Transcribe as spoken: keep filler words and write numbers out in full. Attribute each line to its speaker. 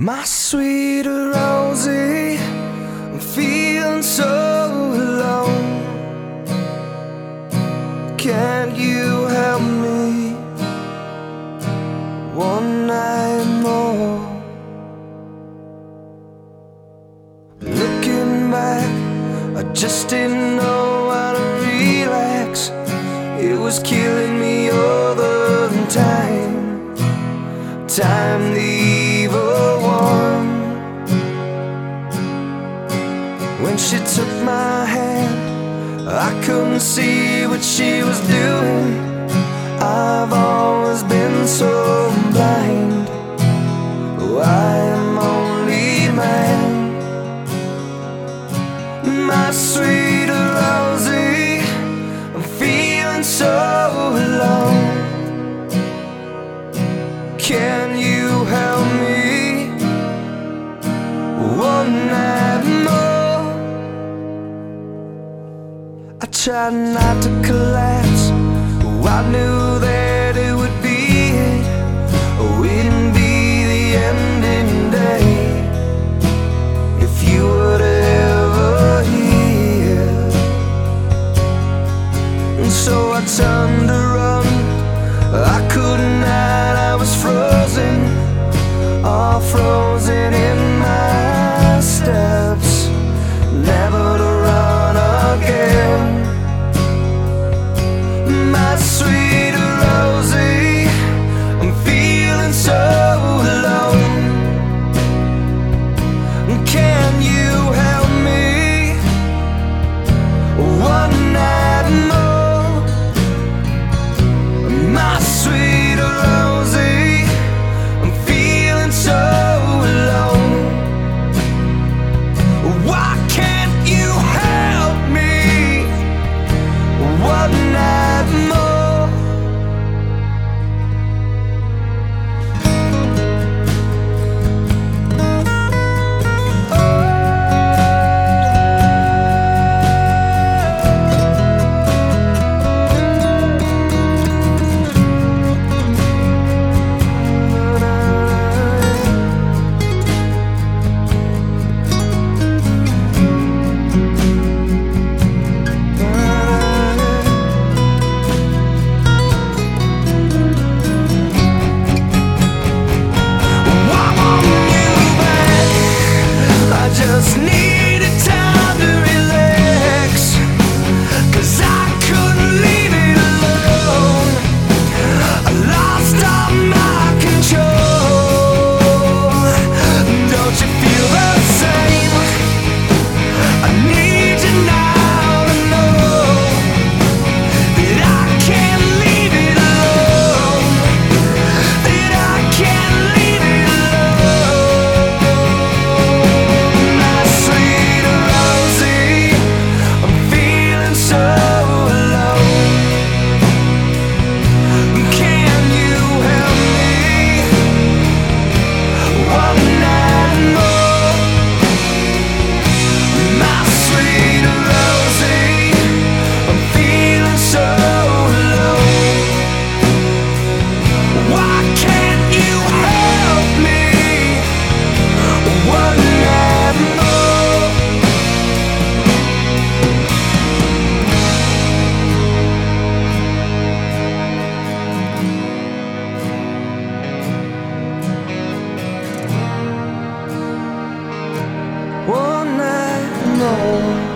Speaker 1: My sweet Rosie, I'm feeling so alone. Can't you help me one night more? Looking back, I just didn't know how to relax. It was killing me all the time. Time, the evil one. When she took my hand, I couldn't see what she was doing. I've always been so blind. Oh, I am only man. My sweet Rosie, I'm feeling so alone. Can you help me one night more? I tried not to collapse. Oh, I knew that it would be it. Oh, it'd be the ending day if you were ever here. And so I turned to run. I couldn't hide, I was frozen, all frozen in my steps, never to run again. My sweet Rosie, I'm feeling so alone. Can you help me one night more? My sweet Rosie, I'm feeling so alone. Why can't you help me one night more? Just needed time to relax, 'cause I couldn't leave it alone. I lost all my control. Don't you feel the same? I need you now to know that I can't leave it alone, that I can't leave it alone. One night more.